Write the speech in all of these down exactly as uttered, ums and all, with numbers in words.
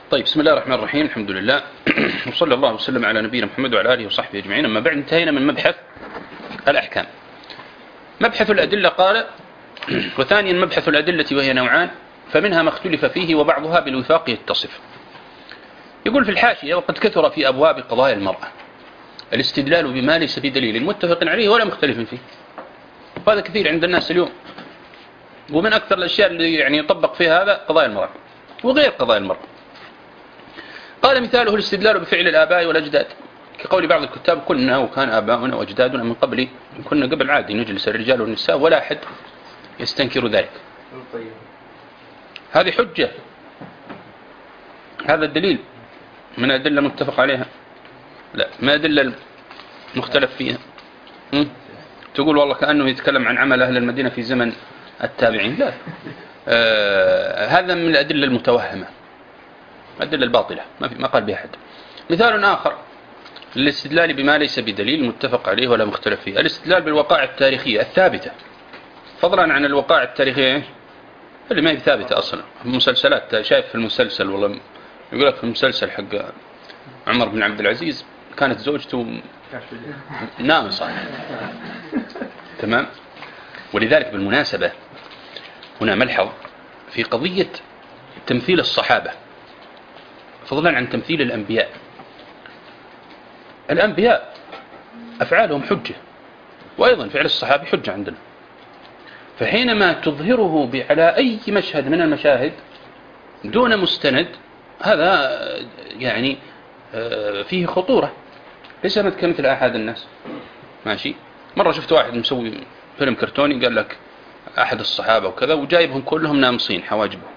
طيب، بسم الله الرحمن الرحيم، الحمد لله وصلى الله وسلم على نبينا محمد وعلى آله وصحبه أجمعين. أما بعد، انتهينا من مبحث الأحكام. مبحث الأدلة قال: وثانيا مبحث الأدلة وهي نوعان، فمنها ما اختلف فيه وبعضها بالوفاق يتصف. يقول في الحاشية: وقد كثر في أبواب قضايا المرأة الاستدلال بما ليس بدليل متفق عليه ولا مختلف فيه. وهذا كثير عند الناس اليوم، ومن أكثر الأشياء اللي يعني يطبق فيها هذا قضايا المرأة وغير قضايا المرأة. قال: مثاله الاستدلال بفعل الآباء والأجداد، كقول بعض الكتاب: كنا وكان آباؤنا وأجدادنا من قبل، كنا قبل عادي نجلس الرجال والنساء ولا أحد يستنكر ذلك. هذه حجة، هذا الدليل من أدلة متفق عليها؟ لا، ما أدلة مختلف فيها. م? تقول والله كأنه يتكلم عن عمل أهل المدينة في زمن التابعين. لا، آه هذا من الأدلة المتوهمة، الأدلة الباطلة، ما, في ما قال بها أحد. مثال آخر للاستدلال بما ليس بدليل متفق عليه ولا مختلف فيه: الاستدلال بالوقائع التاريخية الثابتة، فضلا عن الوقائع التاريخية اللي ما هي ثابتة أصلا. المسلسلات، شايف في المسلسل، والله يقول لك في المسلسل حق عمر بن عبد العزيز كانت زوجته نامصة، تمام. ولذلك بالمناسبة هنا ملحظ في قضية تمثيل الصحابة فضلا عن تمثيل الأنبياء. الأنبياء أفعالهم حجة، وأيضا فعل الصحابي حجة عندنا. فحينما تظهره على أي مشهد من المشاهد دون مستند، هذا يعني فيه خطورة، ليس كمثل أحد الناس. ماشي. مرة شفت واحد مسوي فيلم كرتوني، قال لك أحد الصحابة وكذا، وجايبهم كلهم نامصين حواجبهم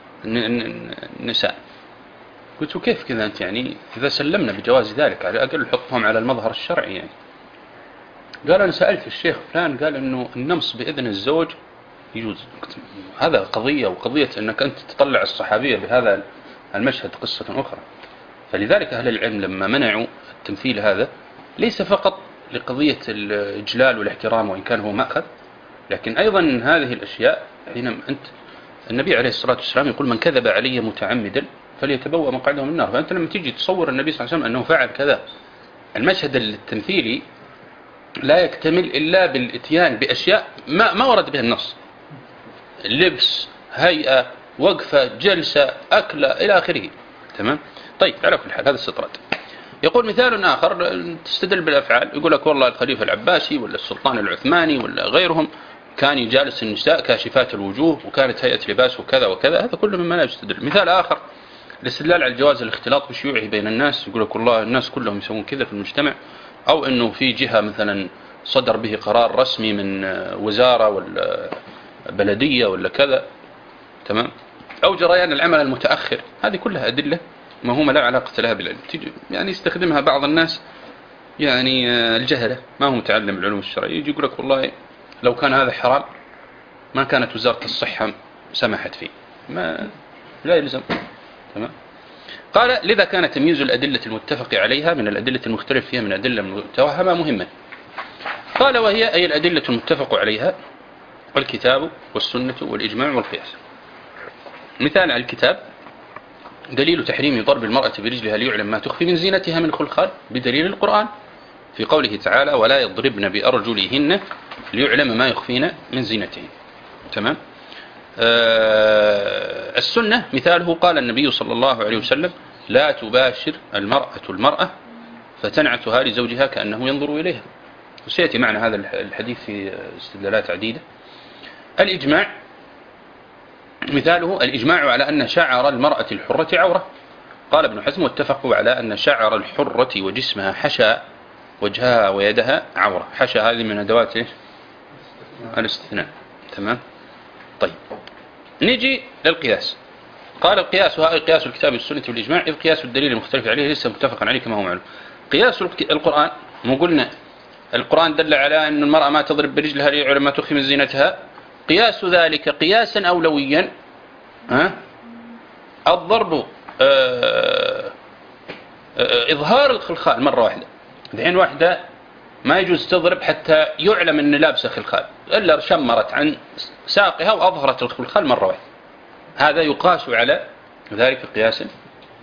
النساء. قلت: وكيف كذا أنت؟ يعني إذا سلمنا بجواز ذلك على الأقل حطهم على المظهر الشرعي يعني. قال: أنا سألت الشيخ فلان قال إنه النمص بإذن الزوج يجوز. هذا قضية، وقضية أنك أنت تطلع الصحابية بهذا المشهد قصة أخرى. فلذلك أهل العلم لما منعوا التمثيل هذا ليس فقط لقضية الإجلال والاحترام، وإن كان هو مأخذ، لكن أيضا هذه الأشياء حينما أنت، النبي عليه الصلاة والسلام يقول: من كذب علي متعمدا فليتبوأ مقعده من النار. فأنت لما تيجي تصور النبي صلى الله عليه وسلم أنه فعل كذا، المشهد التمثيلي لا يكتمل إلا بالإتيان بأشياء ما, ما ورد بها النص: لبس، هيئة، وقفة، جلسة، أكلة، إلى آخره. تمام. طيب، على كل حال هذا استطراد. يقول: مثال آخر تستدل بالأفعال، يقول لك والله الخليفة العباسي ولا السلطان العثماني ولا غيرهم كان يجالس النساء كاشفات الوجوه، وكانت هيئة لباس وكذا وكذا. هذا كله مما لا يستدل. مثال آخر الاستدلال على جواز الاختلاط بشيوعه بين الناس، يقول لك والله الناس كلهم يسوون كذا في المجتمع، أو أنه في جهة مثلا صدر به قرار رسمي من وزارة ولا بلدية ولا كذا، تمام، أو جريان العمل المتأخر. هذه كلها أدلة ما هو لا علاقة لها بالعلم، يعني يستخدمها بعض الناس، يعني الجهلة ما هو متعلم العلوم الشرعية، يجي يقول لك والله لو كان هذا حرام ما كانت وزارة الصحة سمحت فيه، ما لا يلزم. تمام. قال: لذا كان تمييز الأدلة المتفق عليها من الأدلة المختلف فيها من أدلة متوهمة مهما. قال: وهي أي الأدلة المتفق عليها الكتاب والسنة والإجماع والقياس. مثال على الكتاب: دليل تحريم ضرب المرأة برجلها ليعلم ما تخفي من زينتها من خلخال، بدليل القرآن في قوله تعالى: ولا يضربن بأرجلهن ليعلم ما يخفين من زينتهن. تمام. آه السنة مثاله: قال النبي صلى الله عليه وسلم: لا تباشر المرأة المرأة فتنعتها لزوجها كأنه ينظر إليها. وسيأتي معنا هذا الحديث في استدلالات عديدة. الإجماع مثاله: الإجماع على أن شعر المرأة الحرة عورة. قال ابن حزم: واتفقوا على أن شعر الحرة وجسمها حشى وجهها ويدها عورة. حشى هذه من أدوات الاستثناء. تمام. طيب، نجي للقياس. قال: القياس هو قياس الكتاب والسنة والإجماع، إذ قياس الدليل المختلف عليه ليس متفقا عليه كما هو معلوم. قياس القرآن، مو قلنا القرآن دل على أن المرأة ما تضرب برجلها ليعلم ما تخفي من زينتها. قياس ذلك قياسا أولويا، ها؟ الضرب آه آه إظهار الخلخال مرة واحدة. الحين واحدة ما يجوز تضرب حتى يعلم أن لابسة خلخال، إلا شمرت عن ساقها وأظهرت الخلخال مرة واحدة. هذا يقاس على ذلك قياسا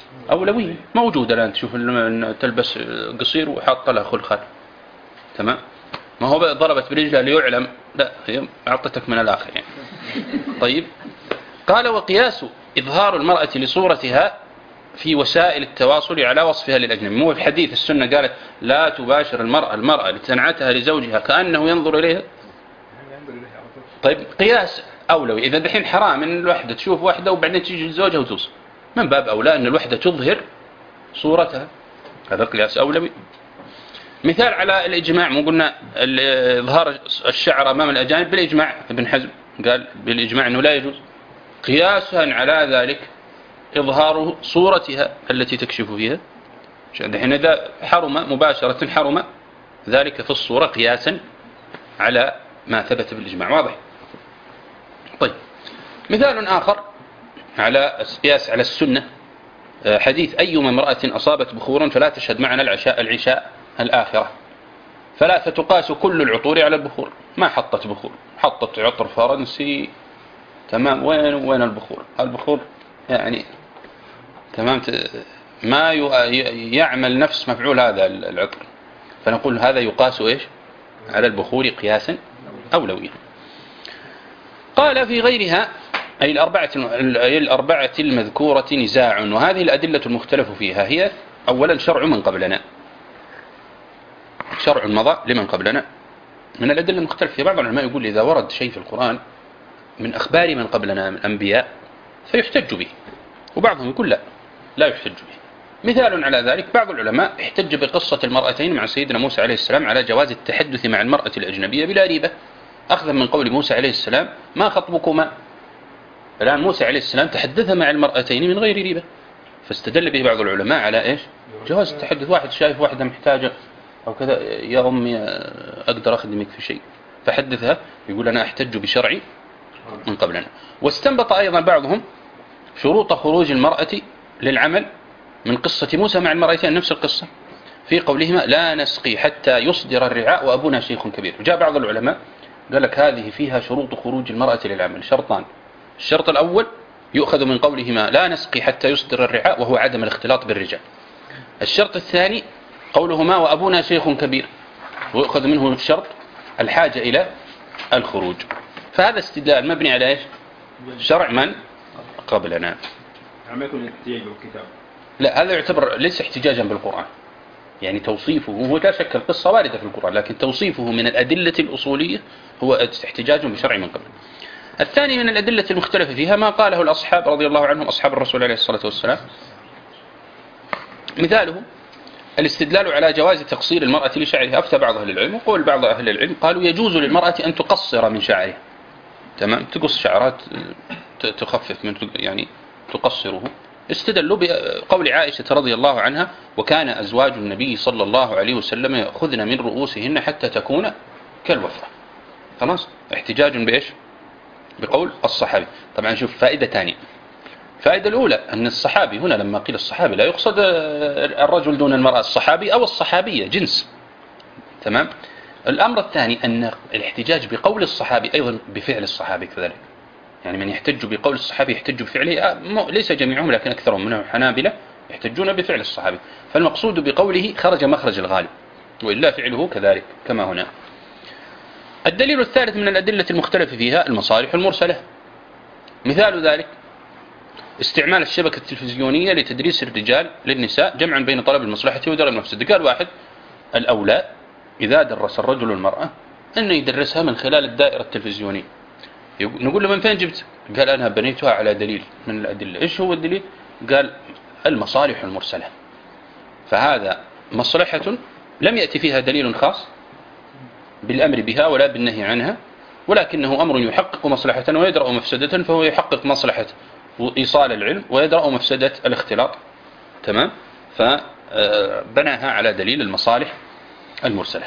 أولوية موجودة الآن، تشوف تلبس قصير وحاط لها خلخال، تمام، ما هو ضربت برجلها ليعلم، لا هي أعطتك من الآخر يعني. طيب، قال وقياس إظهار المرأة لصورتها في وسائل التواصل على وصفها للأجنبي. مو في حديث السنة قالت لا تباشر المرأة المرأة لتنعتها لزوجها كأنه ينظر إليها. طيب قياس أولوي، إذا دحين حرام أن الوحدة تشوف وحدة وبعدين تيجي لزوجها وتوصل، من باب أولى أن الوحدة تظهر صورتها، هذا قياس أولوي. مثال على الإجماع، مو قلنا إظهار الشعر أمام الأجانب بالإجماع، ابن حزم قال بالإجماع أنه لا يجوز. قياسا على ذلك إظهار صورتها التي تكشف فيها، دحين إذا حرم مباشرة حرم ذلك في الصورة قياسا على ما ثبت بالإجماع. واضح؟ طيب، مثال آخر على قياس على السنة، حديث أيما امرأة أصابت بخورا فلا تشهد معنا العشاء العشاء الآخرة، فلا فتقاس كل العطور على البخور. ما حطت بخور، حطت عطر فرنسي، تمام، وين وين البخور؟ البخور يعني تمام ما يعمل نفس مفعول هذا العطر، فنقول هذا يقاس إيش على البخور قياسا أولويا. قال في غيرها أي الأربعة الأربعة المذكورة نزاع، وهذه الأدلة المختلف فيها هي أولا شرع من قبلنا، شرع مضى لمن قبلنا من الأدلة المختلفة فيها. بعض العلماء يقول إذا ورد شيء في القرآن من أخبار من قبلنا من الأنبياء فيحتج به، وبعضهم يقول لا لا يحتج به. مثال على ذلك بعض العلماء احتج بقصة المرأتين مع سيدنا موسى عليه السلام على جواز التحدث مع المرأة الأجنبية بلا ريبة، أخذا من قول موسى عليه السلام ما خطبكما. الآن موسى عليه السلام تحدث مع المرأتين من غير ريبة، فاستدل به بعض العلماء على إيش جواز التحدث. واحد شايف واحدة محتاجة أو كذا، يا أمي أقدر أخدمك في شيء، فحدثها، يقول أنا أحتج بشرعي من قبلنا. واستنبط أيضا بعضهم شروط خروج المرأة للعمل من قصة موسى مع المرأتين، نفس القصة، في قولهما لا نسقي حتى يصدر الرعاء وأبونا شيخ كبير. جاء بعض العلماء قال لك هذه فيها شروط خروج المرأة للعمل شرطان. الشرط الأول يؤخذ من قولهما لا نسقي حتى يصدر الرعاء، وهو عدم الاختلاط بالرجال. الشرط الثاني قولهما وأبونا شيخ كبير، ويؤخذ منه الشرط الحاجة إلى الخروج. فهذا استدلال مبني على إيش؟ شرع من قبلنا. ما يكون احتجاج بالكتاب، لا، هذا يعتبر ليس احتجاجا بالقرآن، يعني توصيفه هو لا شك القصة واردة في القرآن، لكن توصيفه من الأدلة الأصولية هو احتجاج بشرع من قبل. الثاني من الأدلة المختلفة فيها ما قاله الأصحاب رضي الله عنهم أصحاب الرسول عليه الصلاة والسلام. مثاله الاستدلال على جواز تقصير المرأة لشعرها. أفتى بعض أهل العلم، وقول بعض أهل العلم قالوا يجوز للمرأة أن تقصر من شعرها، تمام، تقص شعرات تخفف من يعني تقصره. استدلوا بقول عائشة رضي الله عنها وكان أزواج النبي صلى الله عليه وسلم يأخذن من رؤوسهن حتى تكون كالوفرة. خلاص، احتجاج بإيش؟ بقول الصحابي. طبعا شوف فائدة ثانية، الفائدة الأولى أن الصحابي هنا لما قيل الصحابي لا يقصد الرجل دون المرأة، الصحابي أو الصحابية جنس، تمام. الأمر الثاني أن الاحتجاج بقول الصحابي أيضا بفعل الصحابي كذلك، يعني من يحتج بقول الصحابي يحتج بفعله، ليس جميعهم لكن أكثرهم منهم حنابلة يحتجون بفعل الصحابي، فالمقصود بقوله خرج مخرج الغالب، وإلا فعله كذلك كما هنا. الدليل الثالث من الأدلة المختلف فيها المصالح المرسلة. مثال ذلك استعمال الشبكة التلفزيونية لتدريس الرجال للنساء جمعا بين طلب المصلحة ودرء المفسدة. قال واحد الأولى إذا درس الرجل المرأة أنه يدرسها من خلال الدائرة التلفزيونية. نقول له من فين جبت؟ قال أنا بنيتها على دليل من الأدلة. إيش هو الدليل؟ قال المصالح المرسلة. فهذا مصلحة لم يأتي فيها دليل خاص بالأمر بها ولا بالنهي عنها، ولكنه أمر يحقق مصلحة ويدرأ مفسدة، فهو يحقق مصلحة إيصال العلم ويدرأ مفسدة الاختلاط، تمام. فبناها على دليل المصالح المرسلة.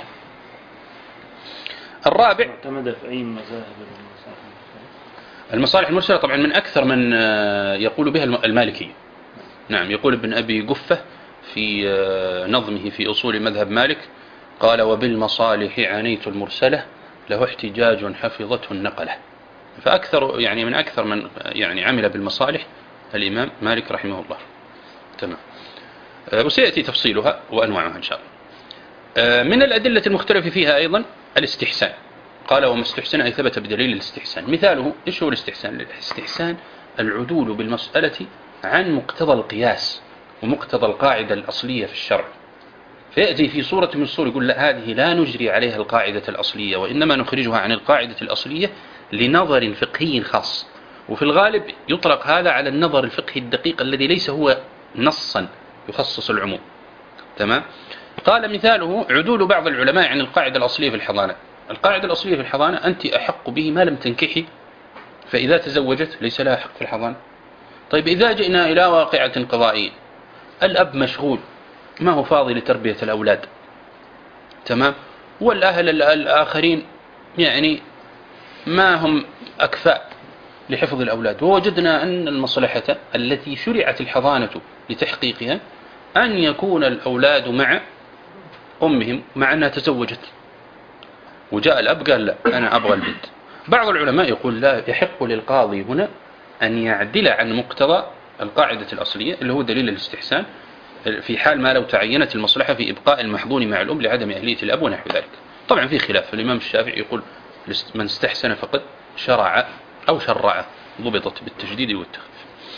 الرابع اعتمد في أي مذاهب المصالح المرسلة طبعا من أكثر من يقول بها المالكية. نعم، يقول ابن أبي قفة في نظمه في أصول مذهب مالك قال وبالمصالح عنيت المرسلة له احتجاج حفظته النقلة. فأكثر يعني من أكثر من يعني عمل بالمصالح الإمام مالك رحمه الله، تمام. وسيأتي تفصيلها وأنواعها إن شاء الله. من الأدلة المختلف فيها أيضا الاستحسان. قال وما استحسن أي ثبت بدليل الاستحسان. مثاله إيش هو الاستحسان؟ الاستحسان العدول بالمسألة عن مقتضى القياس ومقتضى القاعدة الأصلية في الشرع، فيأتي في صورة من الصور يقول لا، هذه لا نجري عليها القاعدة الأصلية، وإنما نخرجها عن القاعدة الأصلية لنظر فقهي خاص. وفي الغالب يطلق هذا على النظر الفقهي الدقيق الذي ليس هو نصا يخصص العموم. تمام. قال مثاله عدول بعض العلماء عن القاعدة الأصلية في الحضانة. القاعدة الأصلية في الحضانة أنت أحق به ما لم تنكحي، فإذا تزوجت ليس لها حق في الحضانة. طيب إذا جئنا إلى واقعة قضائية، الأب مشغول ما هو فاضي لتربية الأولاد، تمام، والأهل الآخرين يعني ما هم أكفاء لحفظ الأولاد، ووجدنا أن المصلحة التي شرعت الحضانة لتحقيقها أن يكون الأولاد مع أمهم مع أنها تزوجت، وجاء الأب قال لا أنا أبغى البنت. بعض العلماء يقول لا، يحق للقاضي هنا أن يعدل عن مقتضى القاعدة الأصلية اللي هو دليل الاستحسان، في حال ما لو تعينت المصلحة في إبقاء المحظون مع الأم لعدم أهلية الأب ونحو ذلك. طبعا في خلاف، الإمام الشافعي يقول من استحسن فقد شرع أو شرع، ضبطت بالتجديد والتخفيف.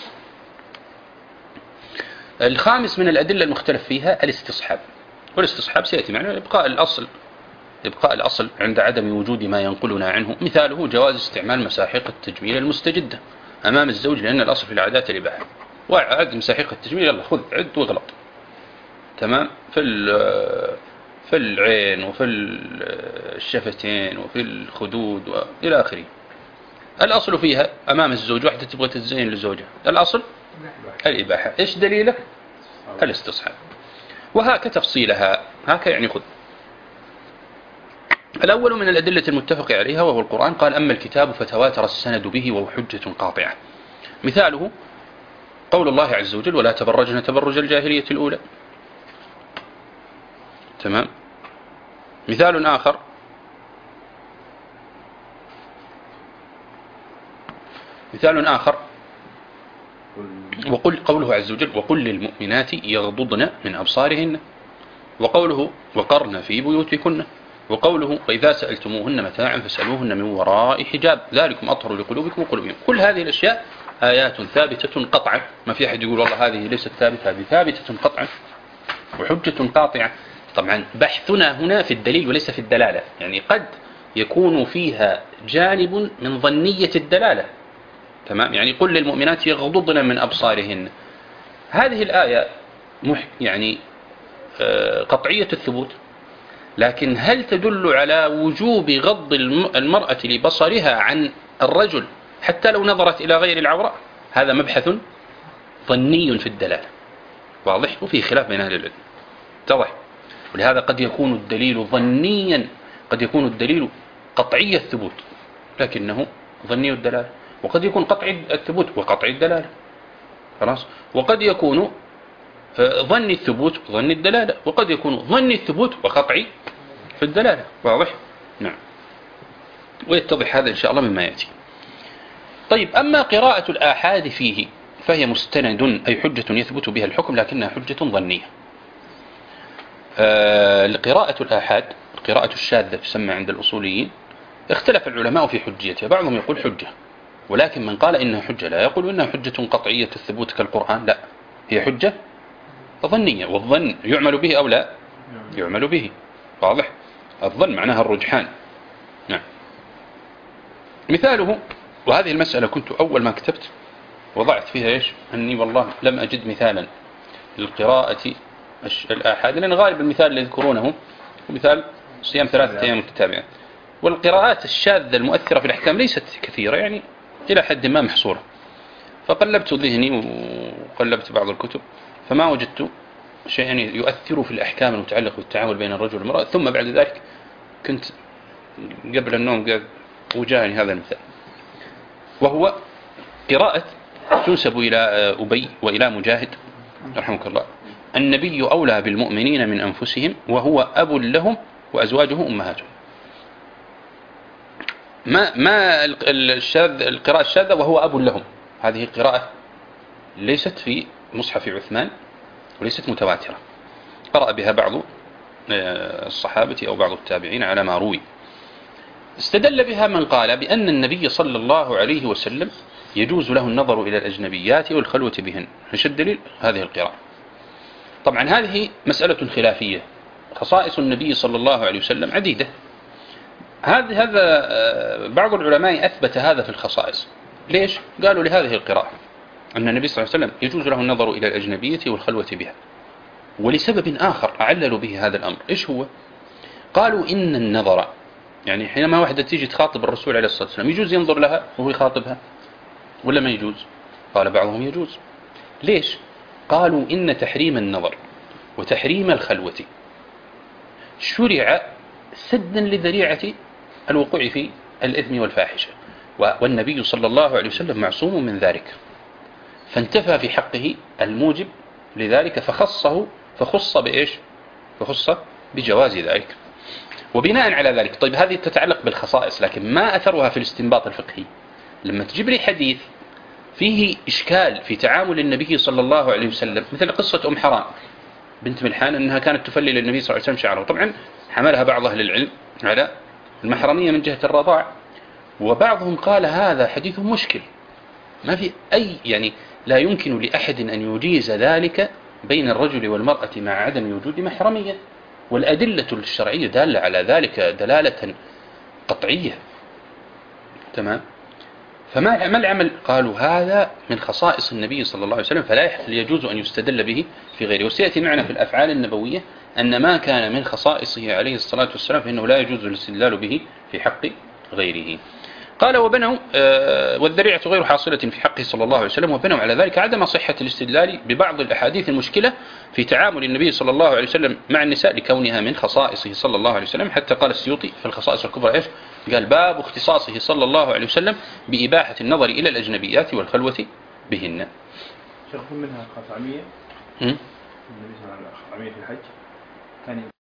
الخامس من الأدلة المختلف فيها الاستصحاب. والاستصحاب سيأتي معنا إبقاء الأصل، إبقاء الأصل عند عدم وجود ما ينقلنا عنه. مثاله جواز استعمال مساحيق التجميل المستجدة أمام الزوج، لأن الأصل في العادات الإباحة، وعد مساحيق التجميل يلا خذ عد واغلط، تمام، في في العين وفي الشفتين وفي الخدود وإلى آخره. الأصل فيها أمام الزوج، واحدة تبغى تزين لزوجها، الأصل الإباحة. إيش دليلك؟ الاستصحاب. وهاك تفصيلها، هاك يعني خذ. الأول من الأدلة المتفق عليها وهو القرآن. قال أما الكتاب فتواتر السند به وهو حجة قاطعة. مثاله قول الله عز وجل ولا تبرجن تبرج الجاهلية الأولى، تمام. مثال آخر مثال آخر وقل قوله عز وجل وقل للمؤمنات يغضضن من أبصارهن، وقوله وقرن في بيوتكن، وقوله وإذا سألتموهن متاعا فاسألوهن من وراء حجاب ذلكم أطهر لقلوبكم وقلوبهم. كل هذه الأشياء آيات ثابتة قطعا، ما في أحد يقول والله هذه ليست ثابتة، هذه ثابتة قطعا وحجة قاطعة. طبعا بحثنا هنا في الدليل وليس في الدلالة، يعني قد يكون فيها جانب من ظنية الدلالة، تمام. يعني قل للمؤمنات يغضضن من أبصارهن، هذه الآية يعني قطعية الثبوت، لكن هل تدل على وجوب غض المرأة لبصرها عن الرجل حتى لو نظرت إلى غير العورة؟ هذا مبحث ظني في الدلالة، واضح، وفي خلاف بين أهل العلم، اتضح. ولهذا قد يكون الدليل ظنيا، قد يكون الدليل قطعي الثبوت لكنه ظني الدلالة، وقد يكون قطعي الثبوت وقطعي الدلالة، خلاص. وقد يكون ظني الثبوت ظني الدلالة، وقد يكون ظني الثبوت وقطعي في الدلالة، واضح. نعم، ويتضح هذا إن شاء الله مما يأتي. طيب، أما قراءة الآحاد فيه فهي مستند أي حجة يثبت بها الحكم لكنها حجة ظنية. آه قراءة الآحاد، القراءة الشاذة تسمى عند الأصوليين، اختلف العلماء في حجيتها. بعضهم يقول حجة، ولكن من قال إنها حجة لا يقول إنها حجة قطعية الثبوت كالقرآن، لا، هي حجة ظنية، والظن يعمل به أو لا يعمل به، واضح. الظن معناها الرجحان. نعم. مثاله، وهذه المسألة كنت أول ما كتبت وضعت فيها إيش أني والله لم أجد مثالا للقراءة الآحاد، لأن غالب المثال اللي يذكرونه مثال صيام ثلاثة أيام متتابعة، والقراءات الشاذة المؤثرة في الأحكام ليست كثيرة، يعني إلى حد ما محصورة. فقلبت ذهني وقلبت بعض الكتب فما وجدت شيئا يؤثر في الأحكام المتعلقة بالتعامل بين الرجل والمرأة. ثم بعد ذلك كنت قبل النوم قاعد وجاءني هذا المثال، وهو قراءة تنسب إلى أبي وإلى مجاهد رحمك الله: النبي أولى بالمؤمنين من أنفسهم وهو أب لهم وأزواجه أمهاتهم. ما ما الشاذ القراءة الشاذة وهو أب لهم، هذه القراءة ليست في مصحف عثمان وليست متواترة، قرأ بها بعض الصحابة أو بعض التابعين على ما روي. استدل بها من قال بأن النبي صلى الله عليه وسلم يجوز له النظر إلى الأجنبيات والخلوة بهن. ايش الدليل؟ هذه القراءة. طبعا هذه مسألة خلافية، خصائص النبي صلى الله عليه وسلم عديدة. هذا هذا بعض العلماء أثبت هذا في الخصائص. ليش؟ قالوا لهذه القراءة أن النبي صلى الله عليه وسلم يجوز له النظر إلى الأجنبية والخلوة بها، ولسبب آخر عللوا به هذا الأمر. إيش هو؟ قالوا إن النظر، يعني حينما واحدة تيجي تخاطب الرسول عليه الصلاة والسلام يجوز ينظر لها وهو يخاطبها ولا ما يجوز؟ قال بعضهم يجوز. ليش؟ قالوا إن تحريم النظر وتحريم الخلوة شرع سدا لذريعة الوقوع في الإثم والفاحشة، والنبي صلى الله عليه وسلم معصوم من ذلك، فانتفى في حقه الموجب لذلك، فخصه فخص بإيش؟ فخص بجواز ذلك. وبناء على ذلك، طيب هذه تتعلق بالخصائص، لكن ما أثرها في الاستنباط الفقهي؟ لما تجيب لي حديث فيه إشكال في تعامل النبي صلى الله عليه وسلم، مثل قصة أم حرام بنت ملحان أنها كانت تفلي للنبي صلى الله عليه وسلم شعره، طبعا حملها بعض أهل العلم على المحرمية من جهة الرضاع، وبعضهم قال هذا حديث مشكل، ما في أي يعني لا يمكن لأحد أن يجيز ذلك بين الرجل والمرأة مع عدم وجود محرمية، والأدلة الشرعية دالة على ذلك دلالة قطعية. تمام؟ فما ما العمل؟ قالوا هذا من خصائص النبي صلى الله عليه وسلم، فلا يجوز أن يستدل به في غيره. وسيأتي معنا في الأفعال النبوية أن ما كان من خصائصه عليه الصلاة والسلام فإنه لا يجوز الاستدلال به في حق غيره. قال وبنوا آه والذريعة غير حاصلة في حقه صلى الله عليه وسلم، وبنوا على ذلك عدم صحة الاستدلال ببعض الأحاديث المشكلة في تعامل النبي صلى الله عليه وسلم مع النساء لكونها من خصائصه صلى الله عليه وسلم، حتى قال السيوطي في الخصائص الكبرى إيش؟ قال باب اختصاصه صلى الله عليه وسلم بإباحة النظر إلى الأجنبيات والخلوة بهن. شرح منها قطعمية النبي صلى الله عليه وسلم في الحج كان